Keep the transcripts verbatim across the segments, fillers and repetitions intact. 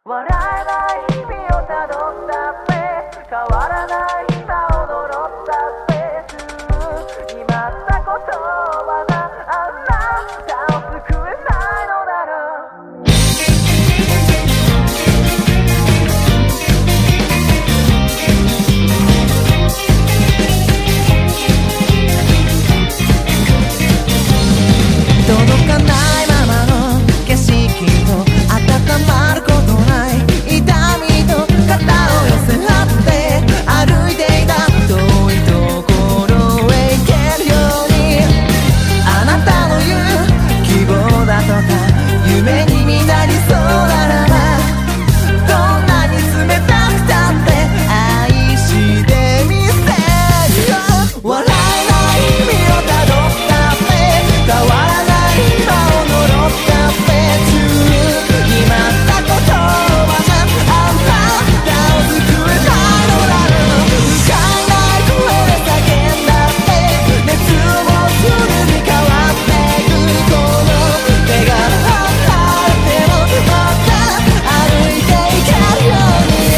笑えない日々をたどったフェイス、変わらない今を呪ったスペース、決まった言葉があなたを救えないのなら、 届かないままの景色と温まることない痛みと肩を寄せ合って歩いていた遠いところへ行けるように、あなたの言う希望だとか夢に見なりそうならば、どんなに冷たくたって愛してみせるよ。笑えない日々をたどったって変わらない今を呪ったフェイス、決まった言葉があなたを救えないのなら、使えない声で叫んだって熱もすぐに変わっていく、この手が離れてもまた歩いていけるように。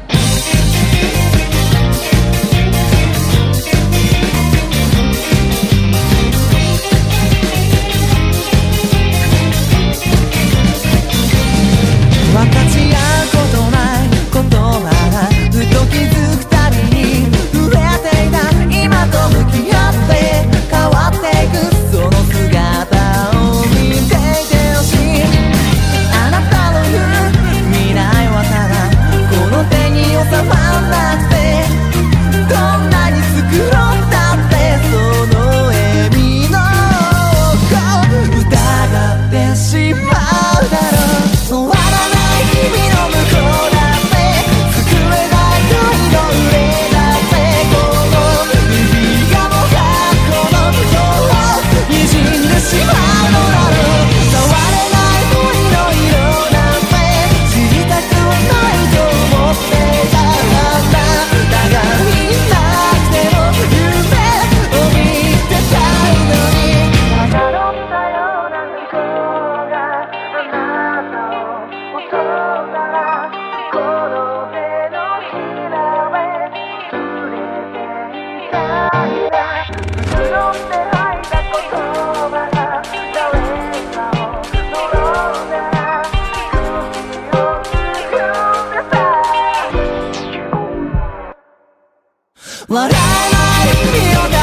分かち合うことない言葉がふと気づくたびに増えていた今と向き合って変わっていくその姿を見ていてほしい。あなたの言う未来はただこの手に収まらなくて、どんなに繕ったってその笑みの奥を疑ってしまうだろう。終わらない日々の向こうだって救えない恋の上だって、この指がもがこの心を滲んでしまうのだろう。変われない恋の色なんて知りたくはないと思っていたはずだ。だが見なくても夢を見てたいのに、 ただろったような向こうがあなたを襲ったら、この手のひらへ触れていたいな、繕って吐いた言葉が誰かを呪んだら、空気を含んでさ、 笑えない日々を